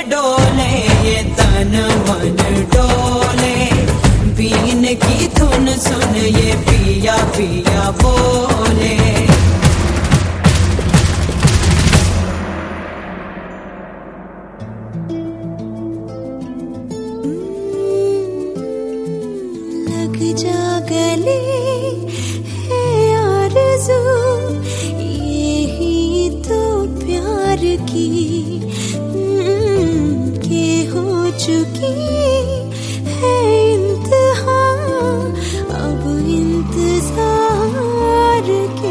डोले ये तन मन डोले, बीन की धुन सुन ये पिया पिया बोले। लग जा गले है आरज़ू, यही तो प्यार की के हो चुकी है इंतहा अब इंतजार की।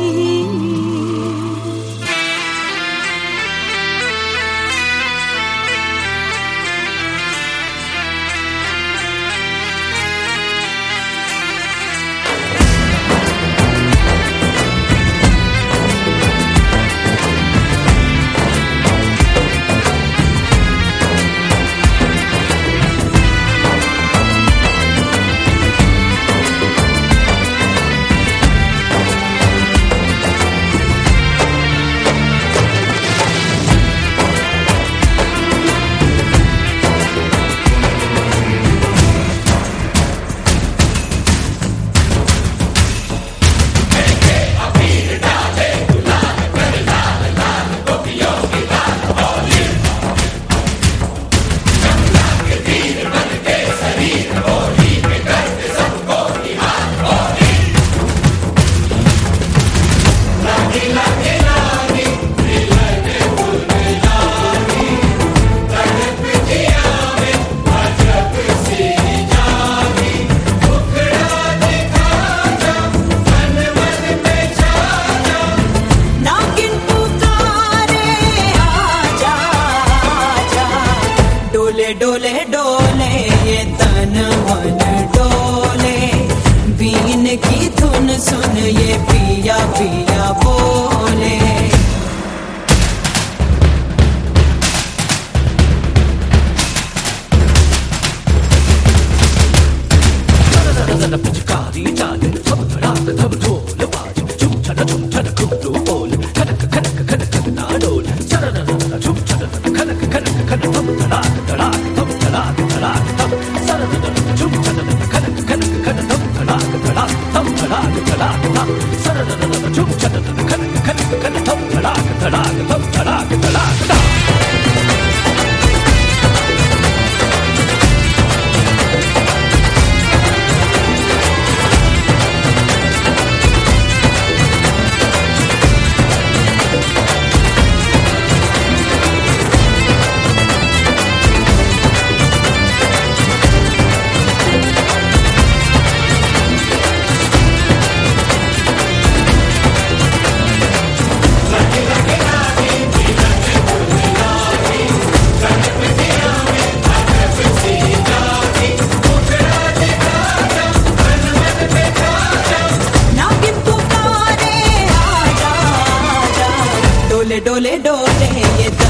डोले डोले ये तन मन डोले, बीन की धुन सुन ये पिया पिया बोले। पिचकारी चाले थम धड़ाक थम ढोल बाजे, झुम छन खुदू बोल, खनक खनक खनक ना डोल, सरर झुम छन खनक खनक खन थम धड़ाक धड़ाक थम धड़ाक धड़ाक थम, सरर झुम छन खनक खनक खन थम धड़ाक धड़ाक थम धड़ाक धड़ाक थम, सरर झुम छन खनक खनक खन थम धड़ाक धड़ाक थम धड़ाक धड़ाक थम। डोले डोले ये